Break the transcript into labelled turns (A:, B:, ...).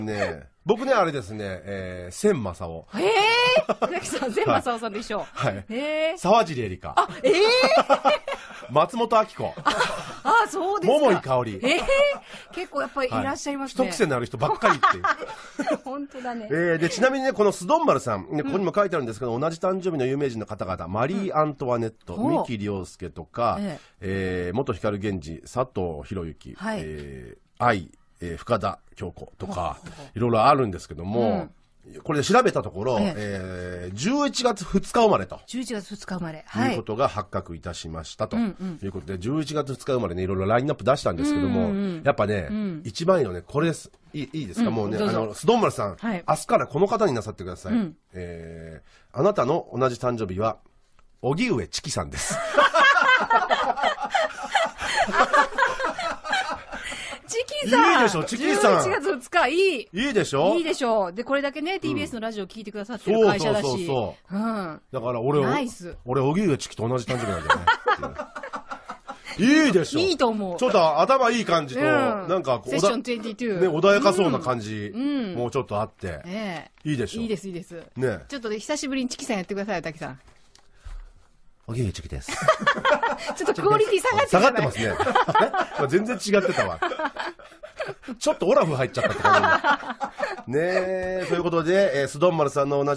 A: ね、僕ね、あれですね、千正夫。
B: 宇崎さん、千正夫さんでしょ。
A: はい。沢尻エリカ。松本明子。
B: そうですか。
A: 桃井かおり。
B: 結構やっぱりいらっしゃいますね。
A: 一癖のある人ばっかりっていう。
B: 本当だね。
A: で、ちなみにね、このスドンマルさん、ここにも書いてあるんですけど、同じ誕生日の有名人の方々、マリー・アントワネット、三木亮介とか、元光源氏、佐藤博之、愛、深田恭子とか、いろいろあるんですけども、これで調べたところ、11月2日生まれと。
B: 11月2日生まれ。
A: いうことが発覚いたしましたと。いうことで、11月2日生まれね、いろいろラインナップ出したんですけども、やっぱね、一番いいのね、これです。いいですか、もうね、スドンマルさん、明日からこの方になさってください。あなたの同じ誕生日は、荻上チキさんです。
B: チキさん。
A: いいでしょ、チキさん。
B: 11月2日、い
A: いでしょ。
B: いいでしょ。で、これだけね、TBS のラジオ聞いてくださってる会社だし。
A: そう。だから俺、荻上チキと同じ誕生日なんだよね。いいでしょ。
B: いいと思う。
A: ちょっと頭いい感じと、なんか、
B: セッション22。
A: ね、穏やかそうな感じ、もうちょっとあって。いいでしょ。
B: いいです、いいです。
A: ね。
B: ちょっと久しぶりにチキさんやってください、滝さん。
A: 荻上チキです。
B: ちょっとクオリティ下がって
A: ますね。全然違ってたわ。ちょっとオラフ入っちゃったって感じ。ねえ、ということで、スドンマルさんの同じ